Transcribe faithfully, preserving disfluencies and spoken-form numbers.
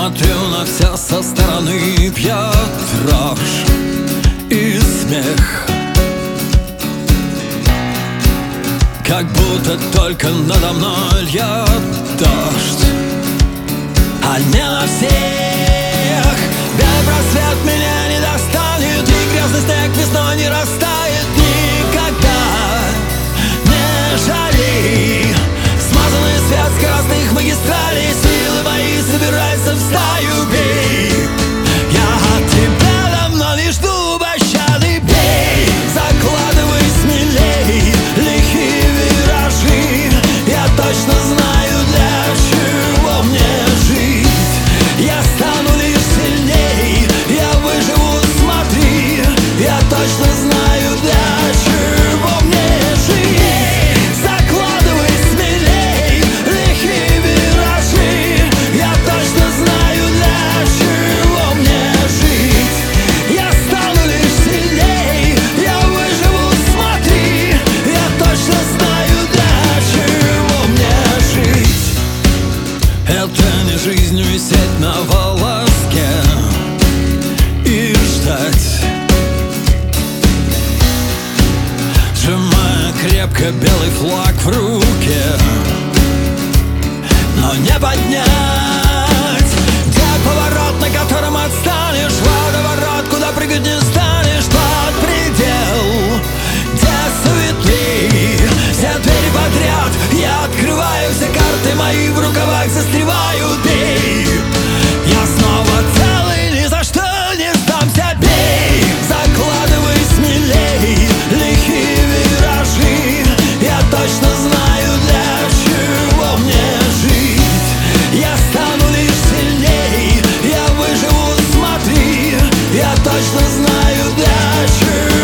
Смотрю на все со стороны, пьет дрожь и смех, как будто только надо мной льет дождь, а не на всех. Белый просвет меня не достанет, и грязный снег весной не растает никогда. Не жали смазанный свет скоростных магистралей, силы мои собираются в стаю, бей. Я от тебя давно не жду пощады, бей. Закладывай смелей лихие виражи, я точно знаю, для чего мне жить. Я стану лишь сильней, я выживу, смотри, я точно знаю, для чего мне жить. Закладывай смелей лихие виражи, я точно знаю, для чего мне жить. Я стану лишь сильней, я выживу, смотри, я точно знаю, для чего мне жить. Это не жизнь висеть на волоске и ждать, сжимая крепко белый флаг в руке, но не поднять. Где поворот, на котором отстанешь, водоворот, куда прыгать не станешь, под предел, где светлей все двери подряд. Я открываю все карты мои, в рукавах застреваю, бей. Я снова целый, ни за что не сдамся, бей. Закладывай смелей лихие виражи, я точно знаю, для чего мне жить. Я стану лишь сильней, я выживу, смотри, я точно знаю, для чего.